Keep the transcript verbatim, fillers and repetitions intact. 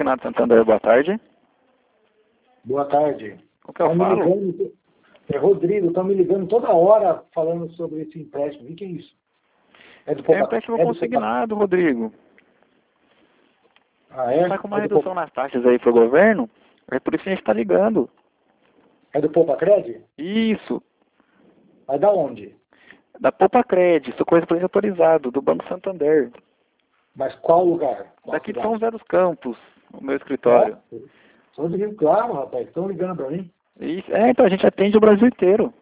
Consignado Santander, boa tarde. Boa tarde. O que eu Tão me falo? ligando, é Rodrigo, estão me ligando toda hora falando sobre esse empréstimo. O que é isso? É do É Poupa... empréstimo é do Poupa... consignado, Rodrigo. Ah, é? Tá com uma É do, redução Poupa... nas taxas aí pro governo, é por isso que a gente tá ligando. é do Poupa Cred? Isso, Mas da onde? da Poupa Cred, sou correspondente autorizado, do Banco Santander. Mas qual lugar? Qual Daqui de São cidade? José dos Campos, o meu É? escritório. Sou do Rio Claro, rapaz. Estão ligando para mim. Isso, é, então a gente atende o Brasil inteiro.